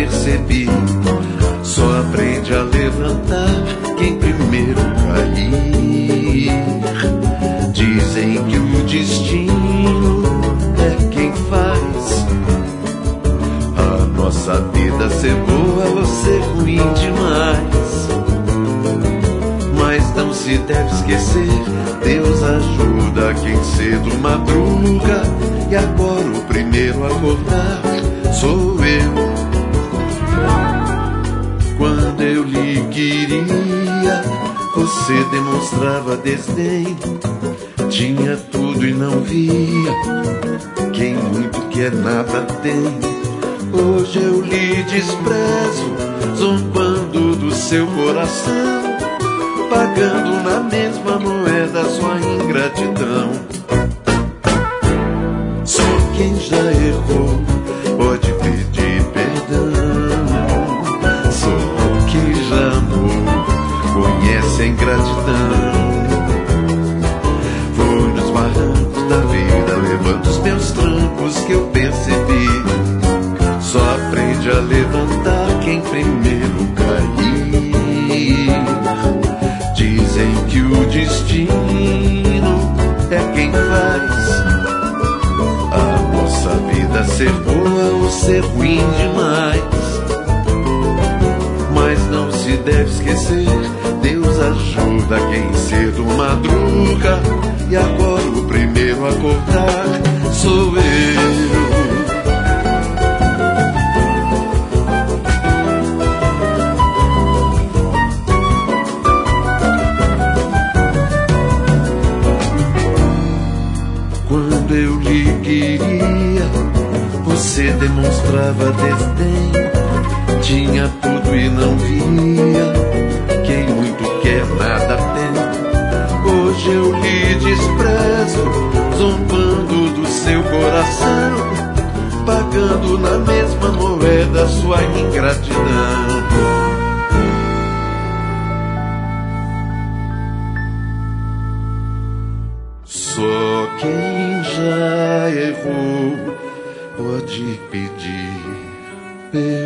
percebi. Só aprende a levantar quem primeiro cair. Dizem que o destino é quem faz a nossa vida ser boa ou ser ruim demais. Mas não se deve esquecer, Deus ajuda quem cedo madruga. E agora o primeiro a acordar sou eu. Quando eu lhe queria, você demonstrava desdém. Tinha tudo e não via, quem muito quer nada tem. Hoje eu lhe desprezo, zombando do seu coração, pagando na mesma moeda sua ingratidão. Só quem já errou pode pedir perdão. Só quem já amou conhece a ingratidão. Foi nos barrancos da vida, levando os meus trancos, que eu percebi. Só aprende a levantar quem primeiro cair. Dizem que o destino é quem faz a nossa vida ser boa ou ser ruim demais. Mas não se deve esquecer, Deus ajuda quem cedo madruga. E agora o primeiro a acordar sou eu. Quando eu lhe queria, você demonstrava desdém. Tinha tudo e não via, quem muito quer nada tem. Hoje eu lhe desprezo, zombando do seu coração, pagando na mesma moeda sua ingratidão. Só quem já errou pode pedir perdão.